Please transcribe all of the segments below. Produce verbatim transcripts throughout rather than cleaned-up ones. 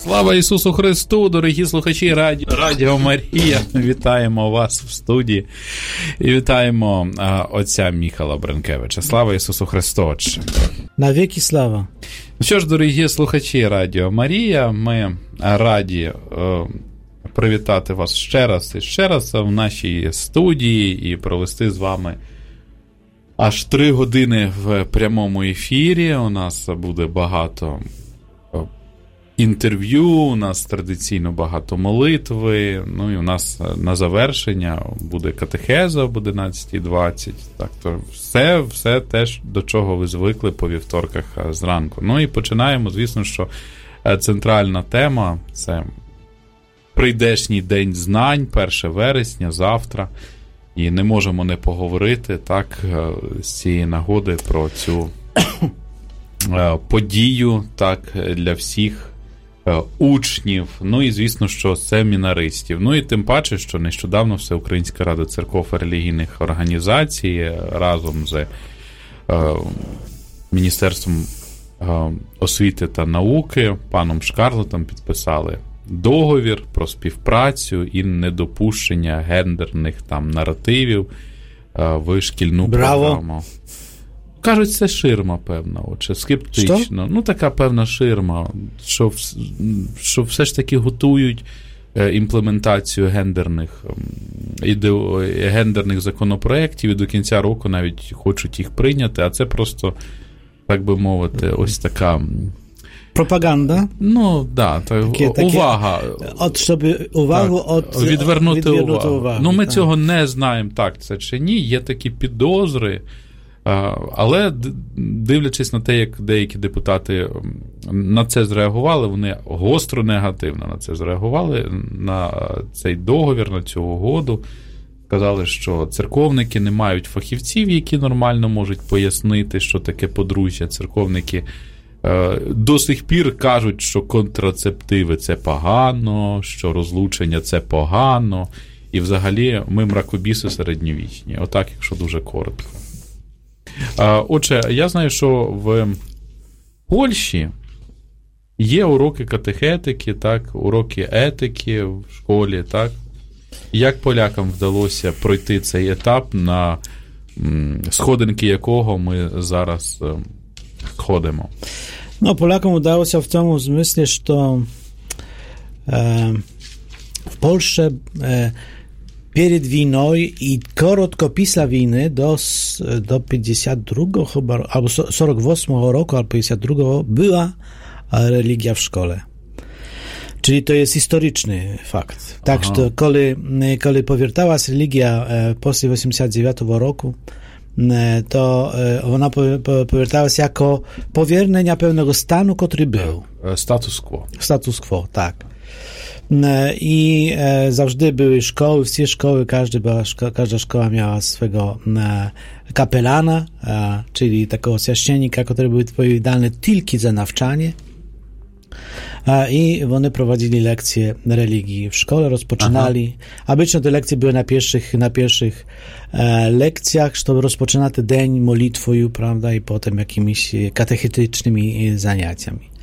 Слава Ісусу Христу, дорогі слухачі Радіо, Радіо Марія. Вітаємо вас в студії і вітаємо а, отця Міхала Бренкевича. Слава Ісусу Христу, Отче. Навіки слава. Що ж, дорогі слухачі Радіо Марія, ми раді е, привітати вас ще раз і ще раз в нашій студії і провести з вами аж три години в прямому ефірі. У нас буде багато інтерв'ю, у нас традиційно багато молитви, ну і у нас на завершення буде катехеза об одинадцятій двадцять. Так, то все, все теж, до чого ви звикли по вівторках зранку. Ну і починаємо, звісно, що центральна тема – це прийдешній день знань, перше вересня, завтра. І не можемо не поговорити, так, з цієї нагоди про цю подію, так, для всіх учнів, ну і, звісно, що семінаристів. Ну і тим паче, що нещодавно Всеукраїнська Рада церков і релігійних організацій разом з е, Міністерством е, освіти та науки, паном Шкарлетом підписали договір про співпрацю і недопущення гендерних там наративів е, в шкільну Браво. програму. Кажуть, це ширма певна, отже, скептично. Що? Ну, така певна ширма, що, що все ж таки готують імплементацію гендерних, ідео, гендерних законопроєктів і до кінця року навіть хочуть їх прийняти, а це просто, так би мовити, ось така... Пропаганда? Ну, да, так, такі, увага. От, щоб увагу так, от, відвернути, відвернути увагу. увагу. Ну, ми так. цього не знаємо, так це чи ні, є такі підозри. Але дивлячись на те, як деякі депутати на це зреагували, вони гостро негативно на це зреагували, на цей договір, на цю угоду. Сказали, що церковники не мають фахівців, які нормально можуть пояснити, що таке подружжя. Церковники до сих пір кажуть, що контрацептиви – це погано, що розлучення – це погано. І взагалі ми мракобіси середньовічні. Отак, якщо дуже коротко. Отже, я знаю, що в Польщі є уроки катехетики, так, уроки етики в школі, так. Як полякам вдалося пройти цей етап, на сходинки якого ми зараз ходимо? No, Polakom udało się w tym zmyśle, że e, w Polsce e, перед війною і коротко після війни до, до п'ятдесят другого chyba, albo сорок восьмого roku, albo п'ятдесят другого była religia w szkole. Czyli to jest historyczny fakt. Tak, że kiedy, kiedy powiertała się religia после osiemdziesiątego dziewiątego roku, to ona powiertała się jako powierzchnia pewnego stanu, który był. Status quo. Status quo, tak. I zawsze były szkoły, wszystkie szkoły, każdy była, każda szkoła miała swego kapelana, czyli takiego święcennika, który był odpowiedzialny tylko za nauczanie. I oni prowadzili lekcje religii w szkole, rozpoczynali. Aha. Obecnie te lekcje były na pierwszych, na pierwszych e, lekcjach, żeby rozpoczynać dzień modlitwą, prawda, i potem jakimiś katechetycznymi zajęciami.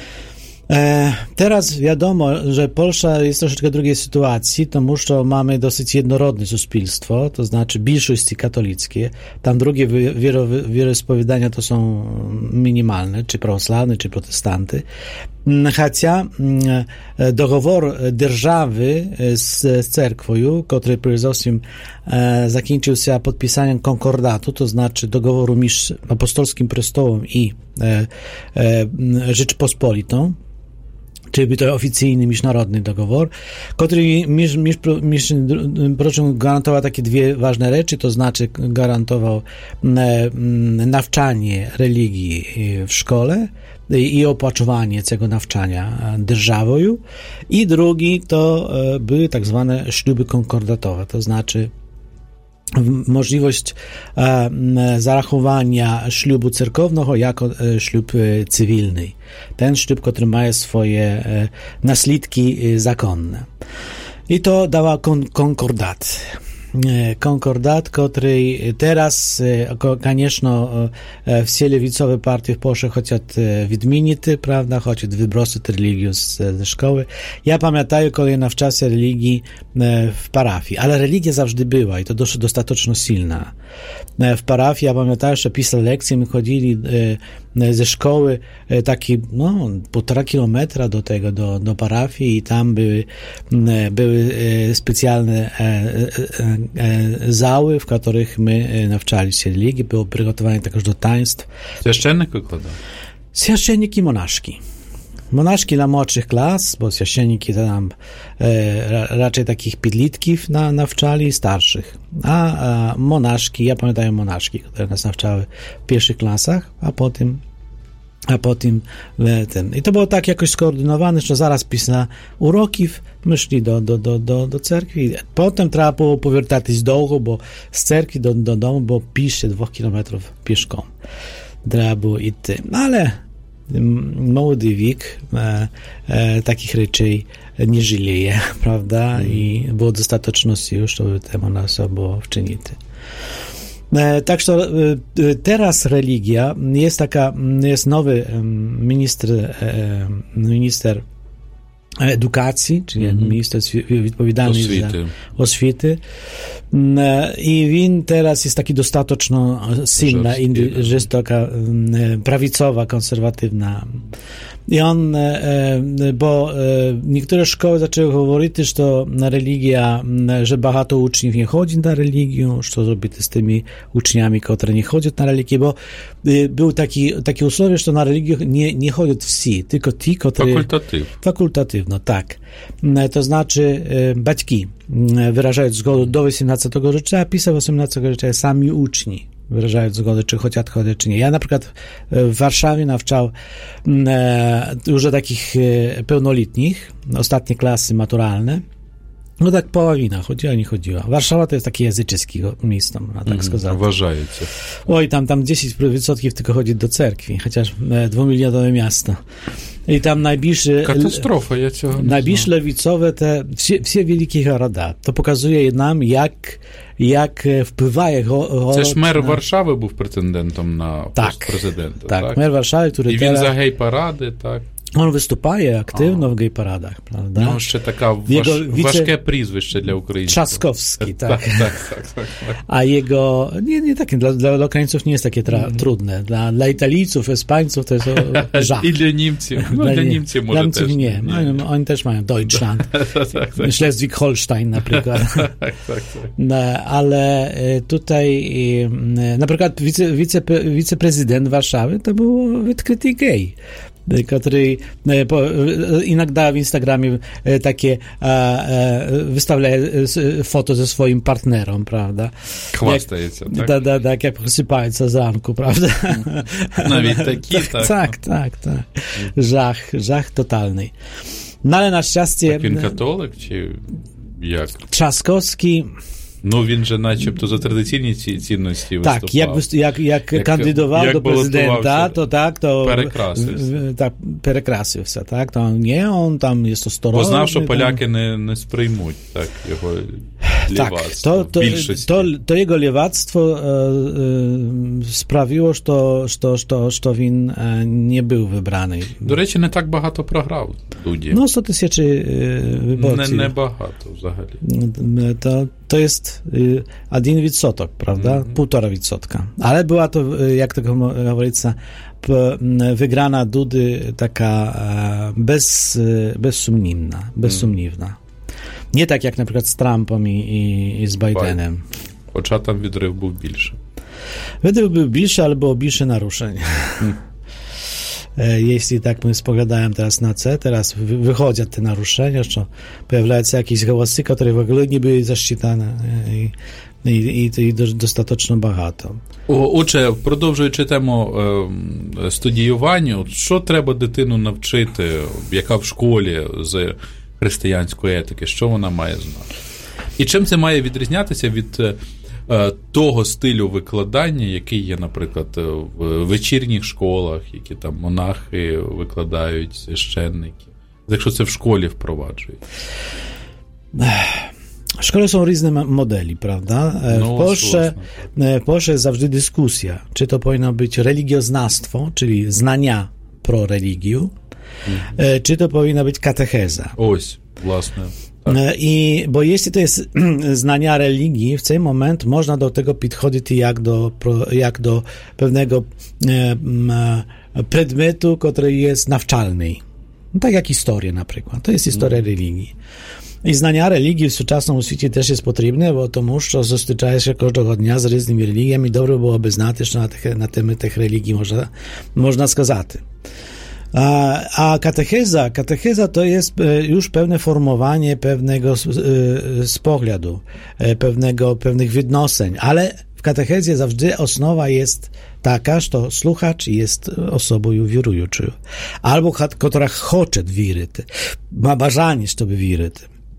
Teraz wiadomo, że Polska jest troszeczkę w drugiej sytuacji, тому że mamy dosyć jednorodne suspilstwo, to znaczy większości katolickie. Tam drugie wieroispowiadania to są minimalne, czy prawosławne, czy protestanty. Chociaż dogovor держаwy z, z cerkwią, który przede wszystkim zakończył się podpisaniem konkordatu, to znaczy dogoworu między apostolskim prestołem i e, e, Rzeczpospolitą, czyli to oficjalny międzynarodny dogovor, który gwarantował takie dwie ważne rzeczy, to znaczy gwarantował nauczanie religii w szkole i opłacowanie tego nauczania державą, i drugi to były tak zwane śluby konkordatowe, to znaczy możliwość e, zarachowania ślubu cerkownego jako e, ślub e, cywilny. Ten ślub, który ma swoje e, naslідki e, zakonne. I to dała kon- konkordat. конкордат, который teraz, конечно, все левицовые партии в Польsce хотят відмінити, правда, хочуть вибросити релігію ze szkoły. Ja pamiętam, kiedy навчався religii w parafii, ale religia zawsze była i to dość dostatecznie silna. W parafii, ja pamiętam, że pisał lekcje, my chodzili ze szkoły taki, no, półtora kilometra do tego, do, do parafii i tam były, były specjalne zały, w których my nawczali się religii, było przygotowanie także do taństw. Święcennik wykładał? Święcennik i monaszki. Monaszki dla młodszych klas, bo święcenniki to nam e, raczej takich piedlitków na, nawczali, starszych. A, a monaszki, ja pamiętam monaszki, które nas nawczały w pierwszych klasach, a potem a potem ten. I to było tak jakoś skoordynowane, że zaraz pісля уроків my szli do, do, do, do, do cerkwi. Potem trzeba było powiertać długo, bo z cerkwi do, do domu było pisze dwóch kilometrów pieszką. Trzeba było iść. Ale młody wiek e, e, takich rzeczy nie żyleje, prawda? Mm. I było dostateczności już, żeby temu nas było wczynić. E, tak, że e, teraz religia jest taka, jest nowy minister, e, minister edukacji, czyli mm-hmm. minister odpowiedzialny za oświety. I on teraz jest taki dostateczno silny, że jest taka prawicowa, konserwatywna. I on, bo niektóre szkoły zaczęły mówić, że to religia, że bardzo uczniów nie chodzi na religię, co zrobić z tymi uczniami, które nie chodzą na religię, bo był taki, takie usłowie, że na religię nie, nie chodzą wszyscy, tylko ci, którzy... Fakultatyw. Fakultatywno, tak. To znaczy батьки wyrażają zgodę do osiemnastego życia, a pisa osiemnastego życia sami uczni wyrażają zgodę, czy chcą chodzić, czy nie. Ja na przykład w Warszawie nawczał e, już takich e, pełnoletnich, ostatnie klasy maturalne. No tak połowina chodziła, nie chodziła. Warszawa to jest takie języczyskie miejsce, tak mm, сказать. Uważajcie. Oj, tam, tam dziesięć procent tylko chodzi do cerkwi, chociaż e, dwumilionowe miasto. I tam najbliższe... Katastrofa, ja cię... Najbliższe lewicowe te, wsie, wsie wielkie goroda. To pokazuje nam, jak, jak wpływają... Ho, Też mer na... Warszawy był pretendentem na tak, prezydenta, tak? Tak, mer Warszawy, który I teraz... I za gej parady, tak? On występuje aktywno A. w gej paradach, prawda? No, jeszcze taka wasz, wice... ważkie przyzwieszcze dla Ukraińców. Trzaskowski, tak. tak, tak, tak, tak, tak. A jego, nie, nie takie, dla, dla Ukraińców nie jest takie tra, mm. trudne. Dla, dla Italijców, Hiszpańców to jest żach. I dla Niemców. No, dla, dla Niemców może dla też. Nie, nie. Oni, oni też mają Deutschland. tak, tak. Schleswig-Holstein na przykład. tak, tak, tak. No, ale tutaj na przykład wice, wice, wiceprezydent Warszawy to był odkryty gej, który inogda w Instagramie takie wystawia foto ze swoim partnerem, prawda? Chwastajecie, tak? Tak, tak, tak, jak posypająca z ranku, prawda? Nawet taki, tak. Tak, tak, tak. Żach, żach totalny. No ale na szczęście... Taki katolik, czy jak? Trzaskowski... No він же начебто за традиційні ці цінності виступав. Так, як, як, як, як кандидував як до президента, то так, то перекрасився. Так, перекрасився, так, то ні, он там є сторонний. Бо знав, що поляки не, не сприймуть так, його лівацtwo tak, to, to, to, to jego lewactwo e, e, sprawiło, że, że, że, że він e, nie był wybrany. До речі, не так багато програв Дуді. No, sto tysięcy e, wyborców. Не, не багато взагалі. To, to jest jeden відсоток, prawda? Mm-hmm. Półtora відсотка. Ale była to, jak to говорится, wygrana Dudy taka bez, bezsumniwna, bezsumniwna. Mm. Nie tak jak na przykład z Trumpem i, i, i z Bidenem. Хоча там відрив був більше. Відрив був більше, ale było більше naruszeń. Hmm. Jeśli tak my spoglądałem teraz na C, teraz wychodzą te naruszenia, że pojawiają się jakieś głosy, które w ogóle nie były zaszczytane i, i, i, i dostatecznie багато. Отже, продовжуючи тему е, студіювання, що треба дитину навчити, яка в школі з християнської етики, що вона має знати? І чим це має відрізнятися від е, того стилю викладання, який є, наприклад, в вечірніх школах, які там монахи викладають, священники, якщо це в школі впроваджують? W szkole są różne modeli, prawda? W, no, Polsce, w Polsce jest zawsze dyskusja, czy to powinno być religioznawstwo, czyli znania pro religiu, hmm. czy to powinna być katecheza. Ось, własne. Tak. I, bo jeśli to jest znania religii, w ten moment można do tego podchodzić jak do, jak do pewnego e, przedmiotu, który jest nawczalny. No, tak jak historia na przykład. To jest historia hmm. religii. I znania religii w współczesnym świecie też jest potrzebne, bo to muszą zostyczać się każdego dnia z różnymi religiami. Dobrze byłoby znać, że na, tych, na temat tych religii można, można skazać. A, a katecheza, katecheza to jest już pewne formowanie pewnego spoglądu, pewnego, pewnych wydnoseń, ale w katechezie zawsze osnowa jest taka, że słuchacz jest osobą wierującą, albo która chce wierzyć, ma bажanie, żeby wierzyć.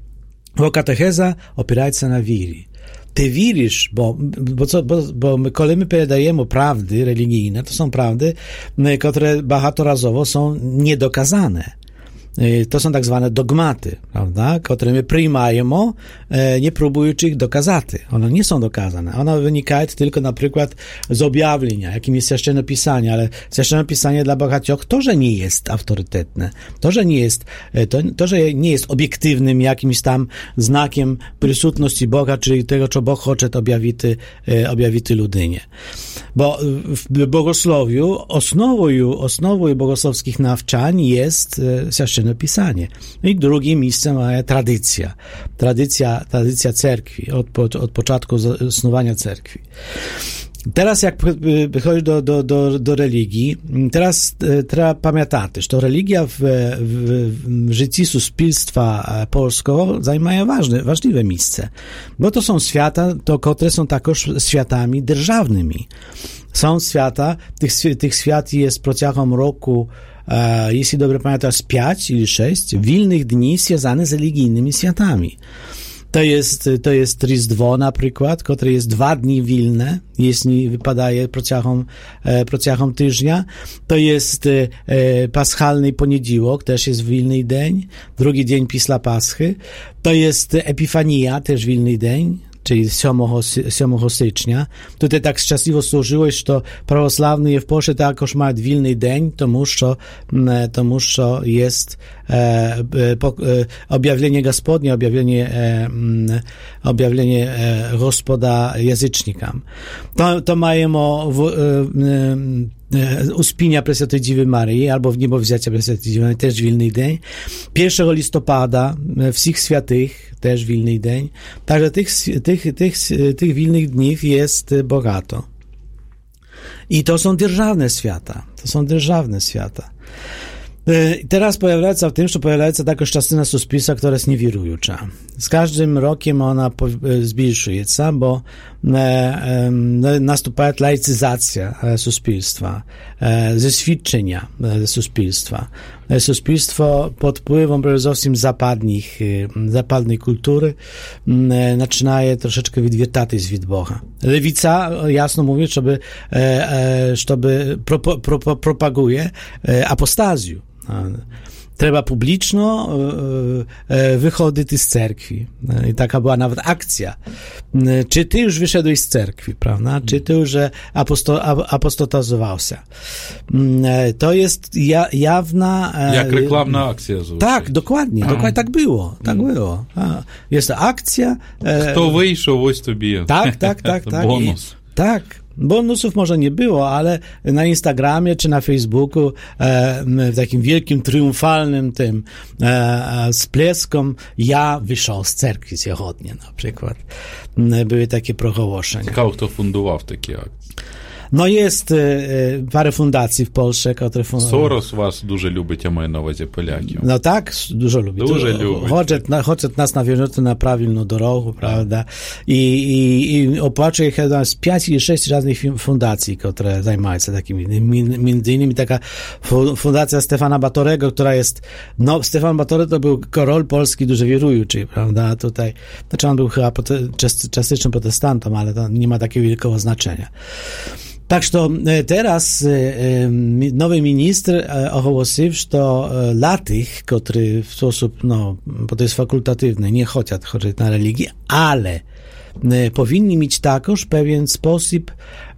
Bo katecheza opiera się na wierze. Ty wierzysz, bo, bo, co, bo, bo my, kiedy my передаємо prawdy religijne, to są prawdy, które багаторазово są niedokazane. To są tak zwane dogmaty, prawda, które my przyjmujemy, nie próbując ich dokazać. One nie są dokazane. One wynikają tylko na przykład z objawienia, jakim jest Święte Pisanie, ale Święte Pisanie dla багатьох to, że nie jest autorytetne, to, że nie jest, to, to, że nie jest obiektywnym jakimś tam znakiem присутності Boga, czyli tego, co Bóg chce objawić, objawić ludynie. Bo w bogosłowiu osnową, osnową bogosłowskich nawczań jest Święte Pisanie. I drugie miejsce ma tradycja. Tradycja, tradycja cerkwi, od, po, od początku zasnowania cerkwi. Teraz jak wychodzi do, do, do, do religii, teraz trzeba pamiętać, że religia w, w, w życiu suspilstwa polskiego zajmuje ważne, ważliwe miejsce, bo to są świata, to, które są także światami державnymi. Są świata, tych, tych świat jest протягом roku, jeśli dobrze pamiętam, z pięć ili sześć wilnych dni związanych z religijnymi światami. To jest, to jest Rіздво, na przykład, które jest dwa dni wilne, jeśli wypadaje протягом, протягом tygodnia. To jest e, paschalny poniedziałek, też jest wilny dzień, drugi dzień pisla Paschy. To jest Epifania, też wilny dzień, czyli siódmego stycznia. Tutaj tak szczęśliwie służyło, że to prawosławni w Polsce także mają wilny dzień, tomu, że, tomu, że jest e, po, e, objawienie Gospodnie, objawienie, e, objawienie e, Gospoda języcznikom. To, to mają w, e, uspienia Preswiętej Dziewy Maryi, albo w niebowzięcia Preswiętej Dziewy Maryi, też wilny dzień. pierwszego listopada, Wszystkich Świętych, też wilny dzień. Także tych, tych, tych, tych wilnych dni jest bogato. I to są державne świata. To są державne świata. Teraz pojawiają się w tym, że pojawiają się taka частина суспільства, która jest niewierująca. Z każdym rokiem ona zmniejszuje się, bo następuje laicyzacja suspilstwa, zeświadczenia suspilstwa. Suspilstwo pod wpływem przede zapadnych, zapadnej kultury zaczyna troszeczkę wydwiertać z Boga. Lewica jasno mówi, żeby, żeby pro, pro, pro, propaguje apostazję. Trzeba publiczno wychodzić z cerkwi. I taka była nawet akcja. Czy ty już wyszedłeś z cerkwi, prawda? Czy ty już aposto, apostatyzował się? To jest ja, jawna... Jak reklamna akcja. Zwykle. Tak, dokładnie. Dokładnie tak było. Tak było. Jest to akcja... Kto wyjszł, ось тобі. Tak, tak, tak. tak. Bonus. I, tak. Bonusów może nie było, ale na Instagramie czy na Facebooku e, w takim wielkim, triumfalnym tym e, spleskom ja wyszedł z cerkwi zachodniej na przykład. Były takie prochołoszenia. Ciekawe, kto fundował takie akcje. No jest e, parę fundacji w Polsce, które fundują. Soros was дуже любить, ja mają na uwadze Polaków. No tak, dużo lubi. Дуже lubi. Хочет, хочет nas nawiązać na prawilną drogę, prawda? I, i, i opłaczuje chyba z pięć czy sześć różnych fundacji, które zajmują się takimi. Między innymi taka fundacja Stefana Batorego, która jest, no Stefan Batory to był król polski duży wierujący, prawda? Tutaj, znaczy on był chyba czastycznym protestantem, ale to nie ma takiego wielkiego znaczenia. Так что teraz nowy minister ogłosił, że dla tych, którzy w sposób, no, bo to jest fakultatywne, nie chcą chodzić na religię, ale powinni mieć także pewien sposób,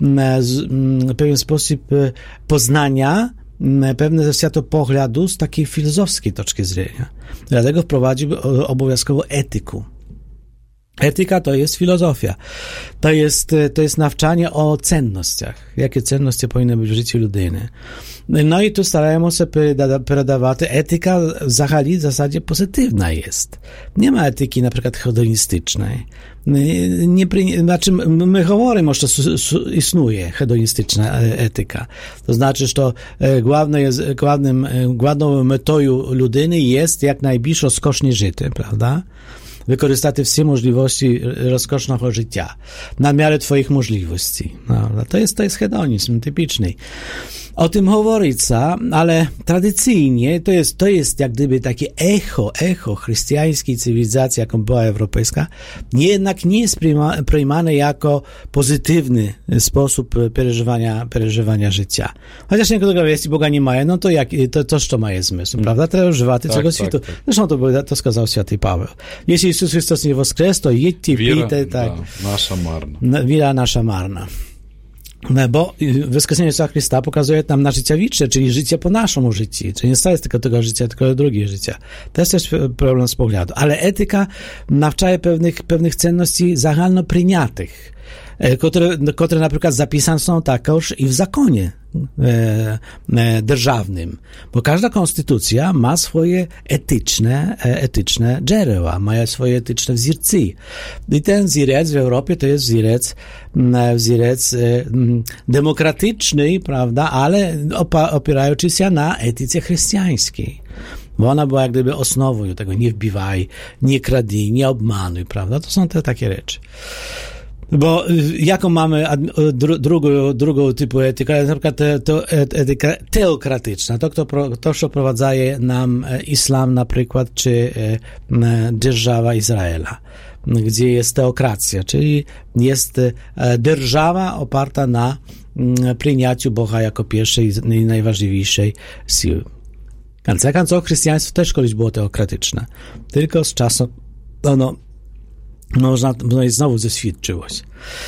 pewien sposób poznania, pewne światopoglądu z takiej filozofskiej toczki widzenia. Dlatego wprowadził obowiązkowo etykę. Etyka to jest filozofia. To jest, to jest nawczanie o cennościach. Jakie cenności powinny być w życiu ludyny. No i tu starajmy się передавать. Etyka w zasadzie pozytywna jest. Nie ma etyki na przykład hedonistycznej. Nie, znaczy my mówimy, że istnieje hedonistyczna etyka. To znaczy, że główną, jest, głównym, główną metą ludyny jest jak najbliżej rozkosznie życie, prawda? Wykorzystać wszystkie możliwości rozkosznego życia na miarę twoich możliwości. No, to jest, to jest hedonizm typiczny. O tym mówica, ale tradycyjnie to jest, to jest jak gdyby takie echo, echo chrześcijańskiej cywilizacji, jaką była europejska, jednak nie jest przyjmane jako pozytywny sposób przeżywania, przeżywania życia. Chociaż niektóre jeśli Boga nie mają, no to jak, to, to co ma jest zmysł, hmm. prawda? Trzeba używać tak, tego światu. Tak, tak. Zresztą to, to skazał święty Paweł. Jeśli Jezus Chrystus nie woskres, to jedźcie, pijcie, tak. Da, nasza marna. Wiara nasza marna. Bo wskazanie Jezusa Chrysta pokazuje nam na życie wieczne, czyli życie po naszemu życiu. Czyli nie staje tylko tego życia, tylko drugie życie. To jest też problem z poglądu. Ale etyka nawczaje pewnych, pewnych cenności zagalno przyjętych, które, które na przykład zapisane są także i w zakonie e, e, державnym. Bo każda konstytucja ma swoje etyczne, etyczne dzieła, ma swoje etyczne wzorce. I ten wzorec w Europie to jest wzorec, wzorec e, demokratyczny, prawda, ale opa- opierający się na etyce chrześcijańskiej. Bo ona była jak gdyby osnową tego, nie wbiwaj, nie kradnij, nie obmanuj, prawda? To są te takie rzeczy. Bo jaką mamy dru, drugą, drugą typu etykę, na przykład to etyka teokratyczna, to, to, to co prowadzaje nam islam na przykład, czy dzierżawa Izraela, gdzie jest teokracja, czyli jest dzierżawa oparta na przyjęciu Boga jako pierwszej i najważniejszej siły. Końca końców chrześcijaństwo też kiedyś było teokratyczne, tylko z czasem ono można, no i znowu zeswidczyło się.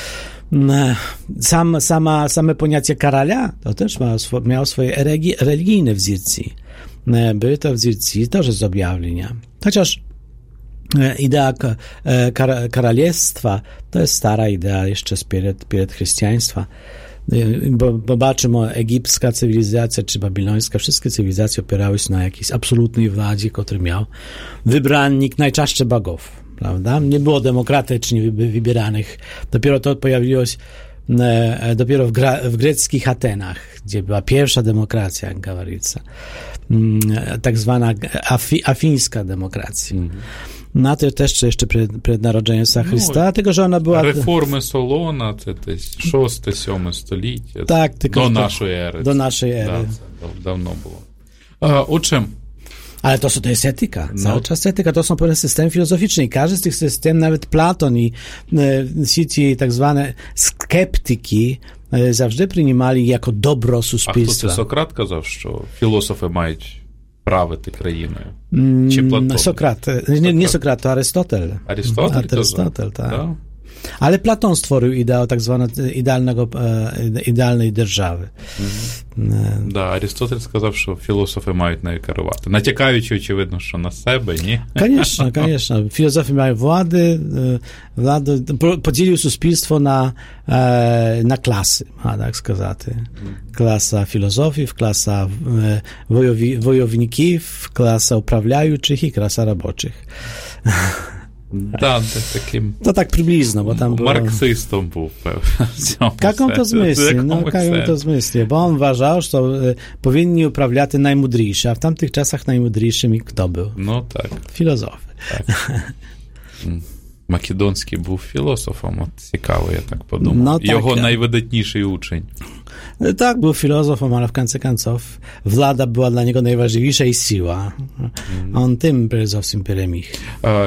Sam, sama, same pojęcie karalia to też ma, miało swoje religi, religijne wzorce. Były to wzorce też z objawienia. Chociaż idea kar, karalestwa to jest stara idea jeszcze sprzed, sprzed chrześcijaństwa. Bo, bo baczymy, egipska cywilizacja czy babilońska, wszystkie cywilizacje opierały się na jakiejś absolutnej władzie, który miał wybrannik, najczęściej bogów. Prawda? Nie było demokratycznie wybieranych. Dopiero to pojawiło się e, dopiero w, gra, w greckich Atenach, gdzie była pierwsza demokracja, jak говорится. Tak zwana afi, afińska demokracja. Mm-hmm. No to też jeszcze przed, przed narodzeniem Jezusa Chrysta, no, tylko że ona była... Reformy Solona, to jest szóste siódme stulecie. Tak, tylko do naszej ery. Do naszej ery. Da, dawno było. A, o czym? Ale to, to jest etyka, no. Cały czas etyka, to są pewne systemy filozoficzne i każdy z tych systemów, nawet Platon i e, ci tak zwane skeptyki e, zawsze przyjmowali jako dobro суспільства. A to Sokrat kazał, że filozofi mają prawo tej krainy? Czy Platon? Sokrat, nie, nie Sokrat, to Arystotel. Arystotel? Arystotel, tak. Da? Ale Platon stworzył ideał tak zwanego idealnego, idealnej держави. Mm-hmm. Да, Аристотель сказав, що філософи мають нею керувати. Натякаючи, очевидно, що на себе, ні? Конечно, конечно. Філософи мають влади, владу, поділив суспільство на, на класи, так сказати. Класа філософів, класа войові, войовників, класа управляючих і класа робочих. Да, таким... To tak przybliżno, bo tam było... Marksystą był pewnie. Jak on to zmyśli? No, jak on to zmyśli? Bo on uważał, że powinni uprawiać najmądrzejsi, a w tamtych czasach najmądrzejszymi kto był? No tak. Filozofy. Tak. Македонський був філософом, от цікаво, я так подумав. No, tak, Його najwybitniejszy uczeń. Tak, był filozofem, ale w końcu końców władza była dla niego najważniejsza i siła. Mm. On tym przede wszystkim переміг.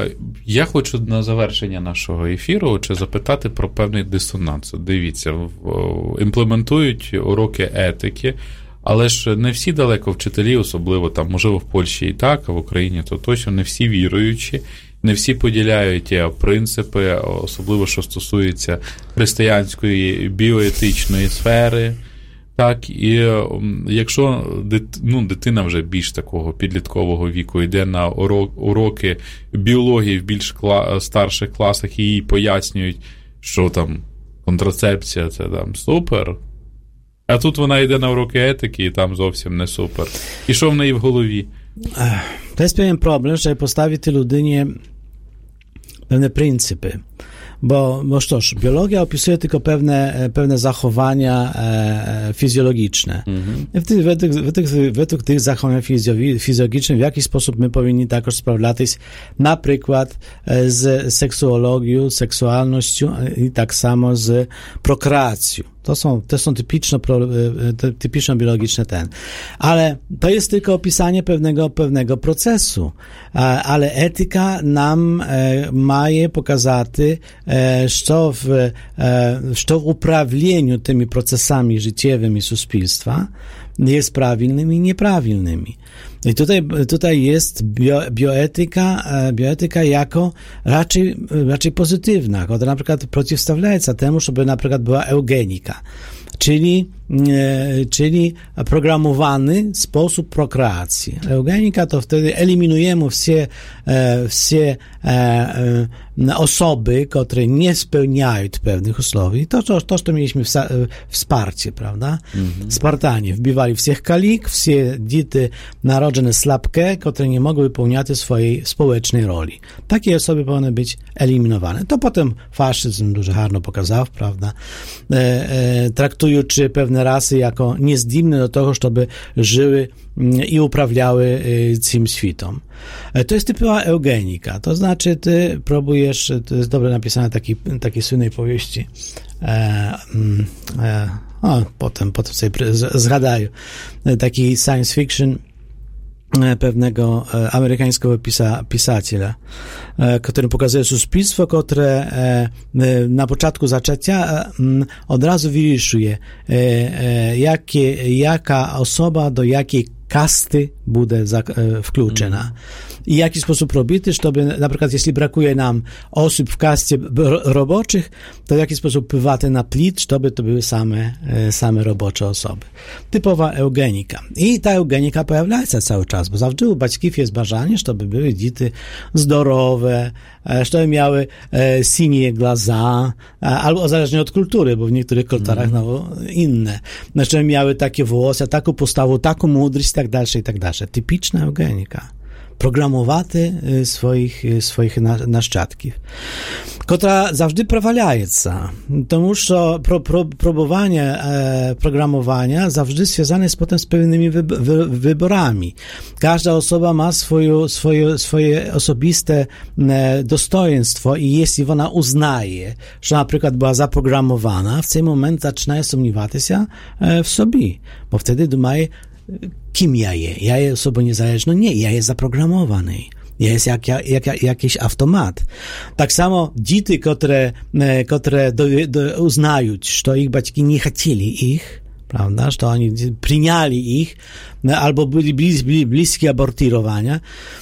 Я хочу на завершення нашого ефіру чи запитати про певний дисонанс. Дивіться, імплементують уроки етики, але ж не всі далеко вчителі, особливо там, можливо, в Польщі і так, а в Україні то точно не всі віруючі, не всі поділяють принципи, особливо, що стосується християнської біоетичної сфери. Так, і якщо ну, дитина вже більш такого підліткового віку йде на уроки біології в більш кла- старших класах і їй пояснюють, що там контрацепція, це там супер, а тут вона йде на уроки етики і там зовсім не супер. І що в неї в голові? To jest pewien problem, żeby postawić ludynie pewne pryncypy. Bo, bo cóż, biologia opisuje tylko pewne, pewne zachowania e, fizjologiczne. Mm-hmm. W tych, według, według, według tych zachowań fizjologicznych w jaki sposób my powinni takoż sprawdzać na przykład z seksuologią, seksualnością i tak samo z prokreacją. To są, to są typiczno, typiczno biologiczne ten. Ale to jest tylko opisanie pewnego, pewnego procesu. Ale etyka nam ma je pokazać, że w, że w uprawieniu tymi procesami życiowymi suspilstwa jest prawilnymi i nieprawilnymi. I tutaj, tutaj jest bio, bioetyka, bioetyka jako raczej, raczej pozytywna, która na przykład przeciwstawia się temu, żeby na przykład była eugenika, czyli, czyli programowany sposób prokreacji. Eugenika to wtedy eliminujemy wszystkie, wszystkie osoby, które nie spełniają pewnych usłowi. To, to, to, co mieliśmy w, wsparcie, prawda? Mm-hmm. Spartanie wbivali wszystkich kalik, wszystkie dzieci narodzone slabkie, które nie mogły wypełniać swojej społecznej roli. Takie osoby powinny być eliminowane. To potem faszyzm dużo harno pokazał, prawda? E, e, traktując pewne rasy jako niezdolne do tego, żeby żyły i uprawiały tym świtom. To jest typowa eugenika, to znaczy ty próbujesz, to jest dobrze napisane takiej taki słynnej powieści, e, e, o, potem, potem sobie zgadaję, taki science fiction pewnego e, amerykańskiego pisa, pisателя, e, który pokazuje suspilstwo, które e, na początku zaczęcia e, od razu wyliczuje, e, e, jakie, jaka osoba do jakiej kasty bude wkluczona. Mm. I w jaki sposób robić, żeby na przykład jeśli brakuje nam osób w kastie roboczych, to w jaki sposób wpływaty na plit, żeby to były same, same robocze osoby. Typowa eugenika. I ta eugenika pojawia się cały czas, bo zawsze u baćków jest bażanie, żeby były dzieci zdrowe, żeby miały e, sinie glaza, albo zależnie od kultury, bo w niektórych kulturach mm. no, inne. Żeby miały takie włosy, taką postawę, taką mądrość i tak dalsze, i tak dalsze. Typiczna eugenika. Programowaty swoich, swoich naszczadków, która zawsze prawaляje się, тому що pro, pro, próbowanie e, programowania zawsze związane jest potem z pewnymi wy, wy, wyborami. Każda osoba ma swoje, swoje, swoje osobiste e, dostojeństwo i jeśli ona uznaje, że na przykład była zaprogramowana, w ten moment zaczyna sumniować się e, w sobie, bo wtedy dumaje, kim ja je? Ja jest osobą niezależną? Nie, ja jest zaprogramowany. Ja jest jak, jak, jak, jakiś automat. Tak samo dzieci, które, które do, do, uznają, że ich baćki nie chcieli ich, prawda, że oni przyjęli ich, albo byli, blis, byli bliskie abortirowania,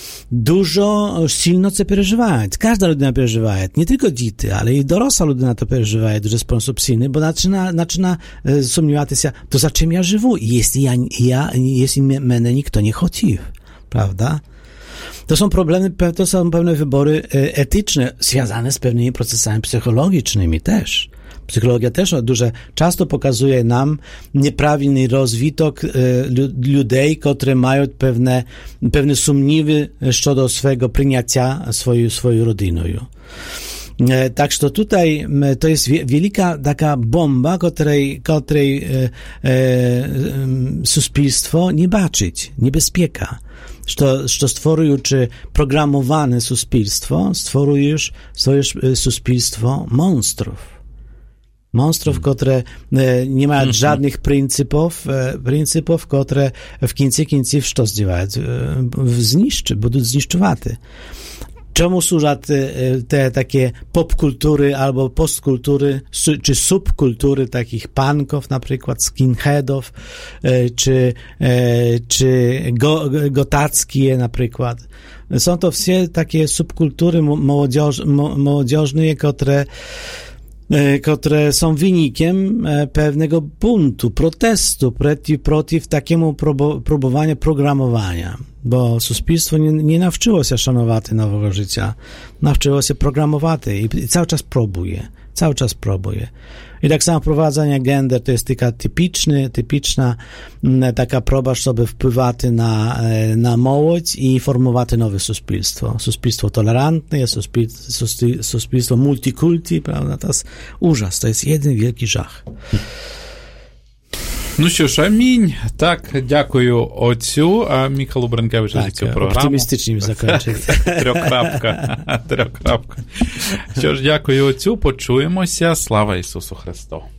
dużo silno co przeżywają. Każda ludyna przeżywa. Nie tylko dzieci, ale i dorosła ludyna to przeżywa w duży sposób silny, bo zaczyna, zaczyna sumniować się, to za czym ja żywu, jeśli ja, ja jeśli mnie nikt nie chciał, prawda? To są problemy, to są pewne wybory etyczne związane z pewnymi procesami psychologicznymi też. Psychologia też dużo często pokazuje nam nieprawidłowy rozwitok ludzi, którzy mają pewne, pewne sumniwy co do swojego przyjęcia swoją, swoją rodziną. Tak, że tutaj to jest wielka taka bomba, której, której e, e, suspilstwo nie baczyć, niebezpieka. Że, że stworując programowane suspilstwo, stworujesz, stworujesz suspilstwo monstrów. Monstrów, które nie mają żadnych pryncypów, pryncypów, które w końcu końców co zdziałają? Zniszczy, będą zniszczowaty. Czemu służą te, te takie popkultury albo postkultury, czy subkultury takich punków, na przykład skinheadów, czy, czy go, gotackie na przykład. Są to wszystkie takie subkultury młodzież, młodzieżne, które które są wynikiem pewnego buntu, protestu przeciw, przeciw takiemu próbu, próbowaniu programowania, bo suspilstwo nie, nie nauczyło się szanować nowego życia, nauczyło się programować i, i cały czas próbuje, cały czas próbuje. I tak samo wprowadzanie gender to jest taka typiczny, typiczna taka próba, żeby wpływać na, na młodzież i formować nowe suspilstwo. Suspilstwo tolerantne, suspilstwo, suspilstwo multikulti, prawda? To jest ужас, to jest jeden wielki żach. Ну що ж, амінь. Так, дякую отцю Михайлу Бренкевичу за цю програму. Оптимістичним закінчити. Трьохкрапка. Трьохкрапка. Що ж, дякую отцю, почуємося. Слава Ісусу Христу.